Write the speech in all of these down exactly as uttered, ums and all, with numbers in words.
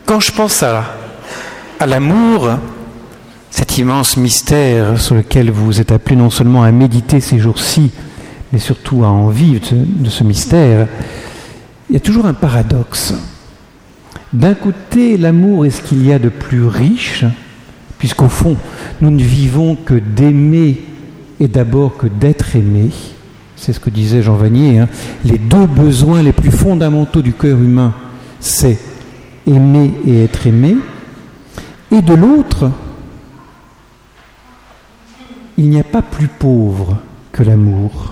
Quand je pense à, à l'amour, cet immense mystère sur lequel vous êtes appelés non seulement à méditer ces jours-ci, mais surtout à en vivre de ce, de ce mystère, il y a toujours un paradoxe. D'un côté, l'amour est ce qu'il y a de plus riche, puisqu'au fond, nous ne vivons que d'aimer et d'abord que d'être aimé. C'est ce que disait Jean Vanier. Hein. Les deux besoins les plus fondamentaux du cœur humain, c'est aimer et être aimé. Et de l'autre, il n'y a pas plus pauvre que l'amour.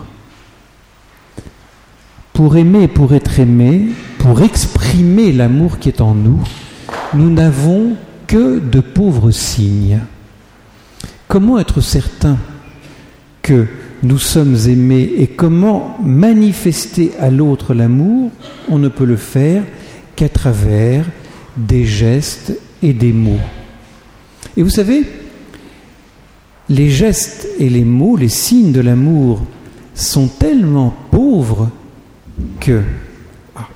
Pour aimer et pour être aimé, pour exprimer l'amour qui est en nous, nous n'avons que de pauvres signes. Comment être certain que nous sommes aimés et comment manifester à l'autre l'amour? On ne peut le faire qu'à travers des gestes et des mots. Et vous savez, les gestes et les mots, les signes de l'amour, sont tellement pauvres que ah,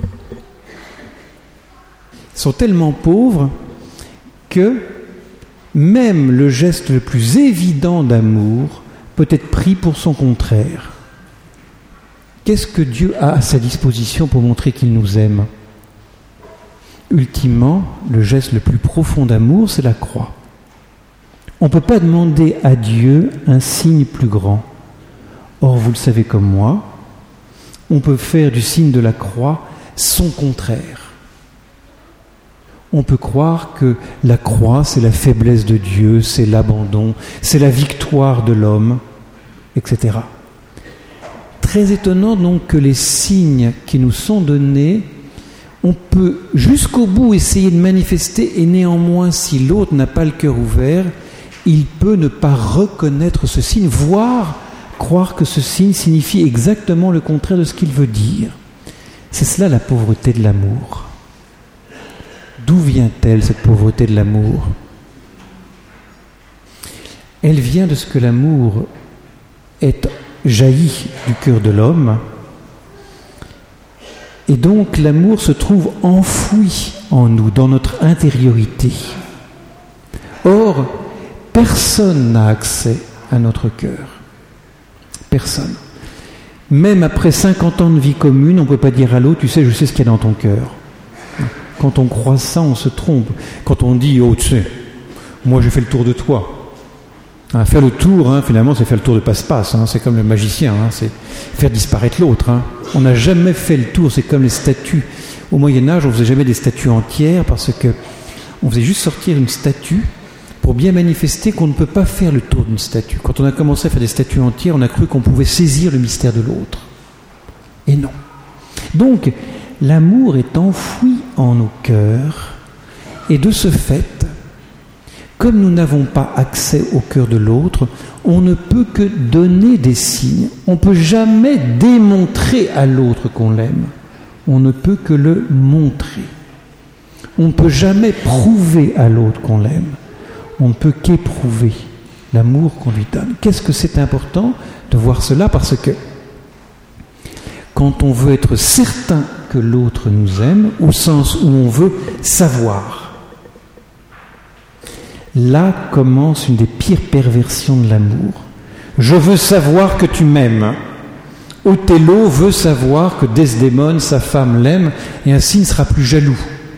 sont tellement pauvres que même le geste le plus évident d'amour peut être pris pour son contraire. Qu'est-ce que Dieu a à sa disposition pour montrer qu'il nous aime? Ultimement, le geste le plus profond d'amour, c'est la croix. On ne peut pas demander à Dieu un signe plus grand. Or, vous le savez comme moi, on peut faire du signe de la croix son contraire. On peut croire que la croix, c'est la faiblesse de Dieu, c'est l'abandon, c'est la victoire de l'homme, et cetera. Très étonnant donc que les signes qui nous sont donnés, on peut jusqu'au bout essayer de manifester, et néanmoins, si l'autre n'a pas le cœur ouvert, il peut ne pas reconnaître ce signe, voire croire que ce signe signifie exactement le contraire de ce qu'il veut dire. C'est cela la pauvreté de l'amour. D'où vient-elle, cette pauvreté de l'amour? Elle vient de ce que l'amour est jailli du cœur de l'homme, et donc l'amour se trouve enfoui en nous, dans notre intériorité. Or, personne n'a accès à notre cœur. Personne. Même après cinquante ans de vie commune, on ne peut pas dire à l'autre, tu sais, je sais ce qu'il y a dans ton cœur. Quand on croit ça, on se trompe. Quand on dit, oh, tu sais, moi j'ai fait le tour de toi. Hein, faire le tour, hein, finalement, c'est faire le tour de passe-passe. Hein, c'est comme le magicien, hein, c'est faire disparaître l'autre. Hein. On n'a jamais fait le tour, c'est comme les statues. Au Moyen-Âge, on ne faisait jamais des statues entières parce que on faisait juste sortir une statue pour bien manifester qu'on ne peut pas faire le tour d'une statue. Quand on a commencé à faire des statues entières, on a cru qu'on pouvait saisir le mystère de l'autre. Et non. Donc, l'amour est enfoui en nos cœurs, et de ce fait, comme nous n'avons pas accès au cœur de l'autre, on ne peut que donner des signes. On ne peut jamais démontrer à l'autre qu'on l'aime. On ne peut que le montrer. On ne peut jamais prouver à l'autre qu'on l'aime. On ne peut qu'éprouver l'amour qu'on lui donne. Qu'est-ce que c'est important de voir cela? Parce que quand on veut être certain que l'autre nous aime, au sens où on veut savoir, là commence une des pires perversions de l'amour. Je veux savoir que tu m'aimes. Othello veut savoir que Desdémone, sa femme, l'aime, et ainsi il ne sera plus jaloux.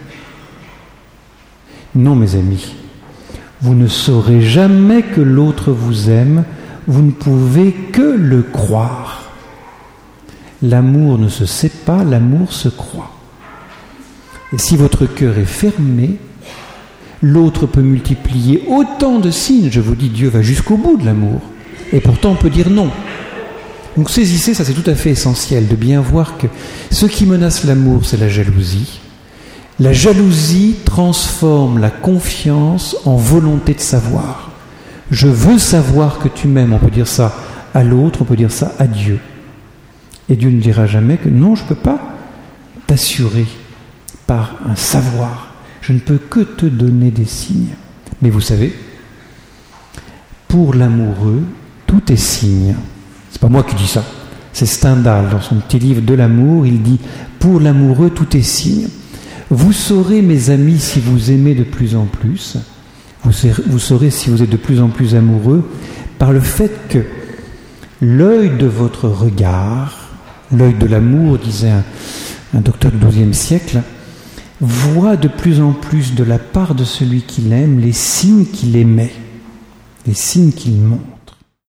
Non, mes amis. Vous ne saurez jamais que l'autre vous aime, vous ne pouvez que le croire. L'amour ne se sait pas, l'amour se croit. Et si votre cœur est fermé, l'autre peut multiplier autant de signes. Je vous dis, Dieu va jusqu'au bout de l'amour. Et pourtant, on peut dire non. Donc saisissez, ça c'est tout à fait essentiel, de bien voir que ce qui menace l'amour, c'est la jalousie. La jalousie transforme la confiance en volonté de savoir. Je veux savoir que tu m'aimes. On peut dire ça à l'autre, on peut dire ça à Dieu. Et Dieu ne dira jamais que non, je ne peux pas t'assurer par un savoir. Je ne peux que te donner des signes. Mais vous savez, pour l'amoureux, tout est signe. C'est pas moi qui dis ça. C'est Stendhal, dans son petit livre de l'amour, il dit « Pour l'amoureux, tout est signe ». Vous saurez, mes amis, si vous aimez de plus en plus, vous saurez, vous saurez si vous êtes de plus en plus amoureux, par le fait que l'œil de votre regard, l'œil de l'amour, disait un, un docteur du douzième siècle, voit de plus en plus de la part de celui qu'il aime les signes qu'il aimait, les signes qu'il montre.